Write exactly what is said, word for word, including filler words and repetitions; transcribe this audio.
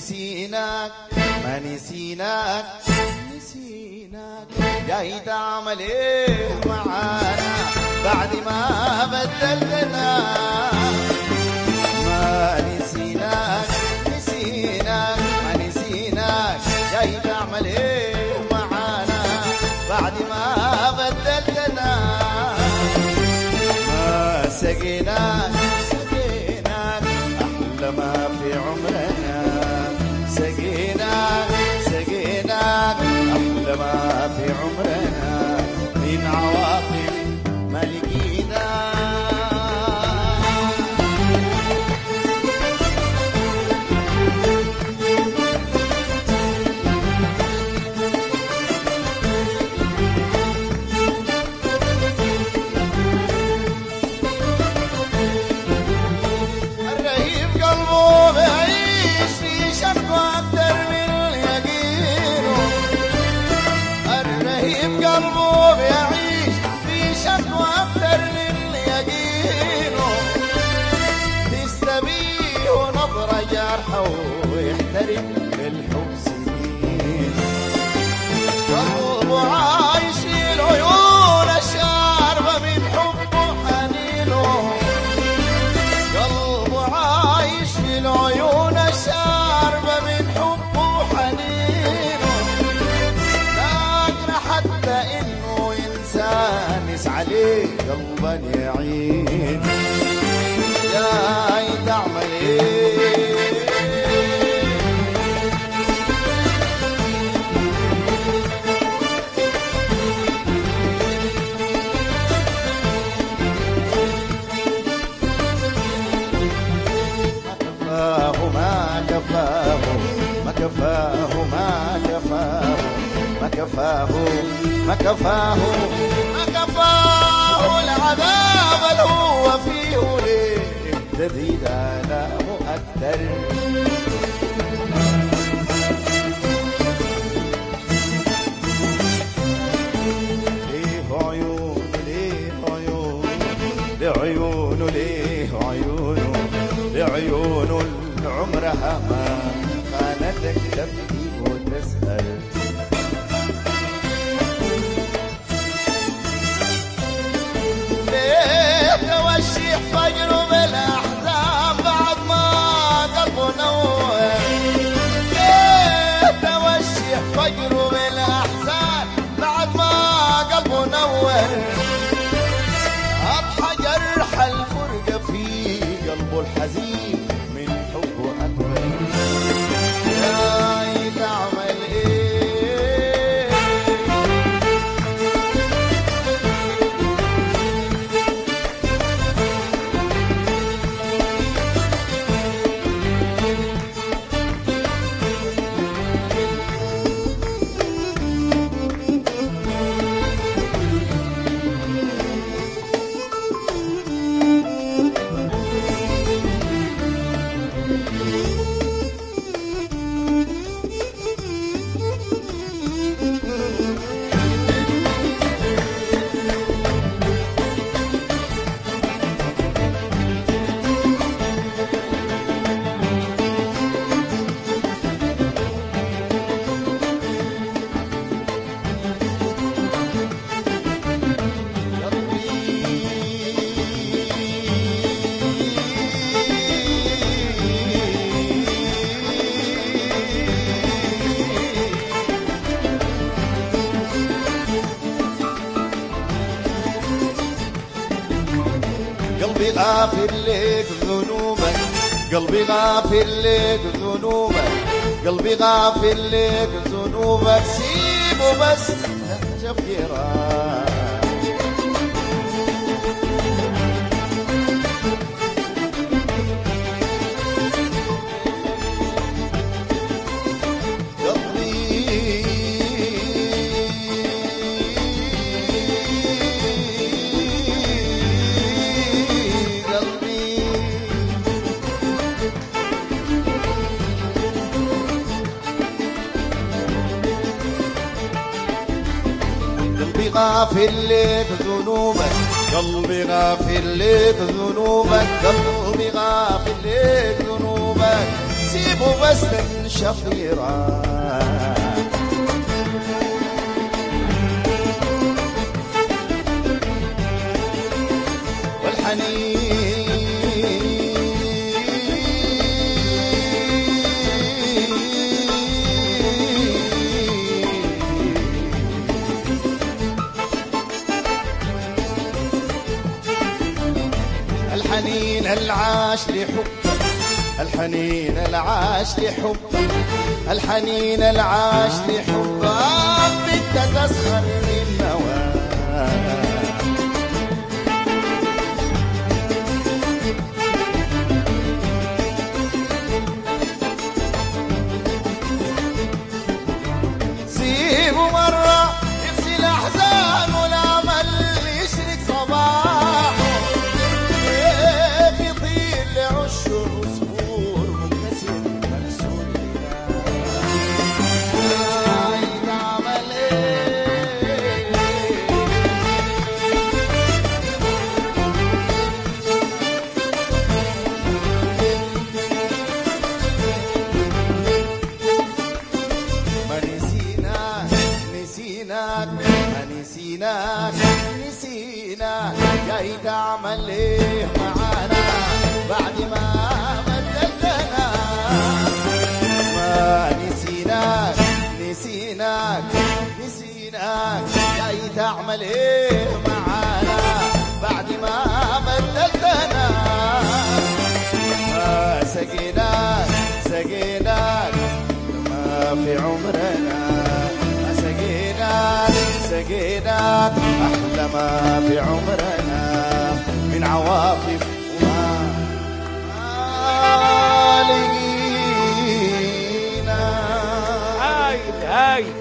نسيناك ما نسيناك نسيناك جاي تعمل ايه معانا بعد ما بدلتنا ما نسيناك نسيناك ما نسيناك جاي تعمل ايه معانا بعد ما بدلتنا ما سقيناك سقيناك أحلى ما في عمرنا سقيناك سقيناك أحلى ما في عمرنا من عواطف ما لقينا ويحترم بالحب سنين قلبه عايش العيون الشاربة من حبه حنينه قلبه عايش في العيون الشاربة من حبه حنينه لكن حتى انه انسان يسعى عليه قلبا يعين يا تعمل ايه ما كفاه ما كفاه ما كفاه ما كفاه ما كفاه ما كفاه العذاب اللي هو فيه ليه تزيد على مؤثر ليه عيون ليه عيون لعيون ليه عيون لعيون عمرها ما خانتك تبكي وتسأل ليه توشيح فجره بالأحزان بعد ما قلبه نور ليه توشيح فجره بالأحزان بعد ما قلبه نور أضحى جرح الفرقة في قلبه الحزين قلبي غافر لك ذنوبك قلبي غافر لك ذنوبك قلبي غافر لك ذنوبك سيبه بس نهجف جراح غافر لك ذنوبك قلبي غافر لك ذنوبك قلبي غافر لك ذنوبك سيبوا بس شفيرة والحنين الحنين العاش لحب الحنين العاش لحب الحنين العاش لحب بنت تسخر من نواه سيبوا مرة يغسل أحزان والأمل يشرق صباح كيف يطير لعش العصفور مبتسم مرسول هاي تعمل ايه ما نسيناك نسيناك ما نسيناك نسيناك جاي تعمل ايه معانا بعد ما بدلنا ما نسيناك نسيناك نسيناك جاي تعمل ايه معانا بعد ما بدلنا ما سقيناك سقيناك ما في عمرنا ما سقيناك سقيناك أحلى ما في عمرنا من عواطف وما لقينا. هاي هاي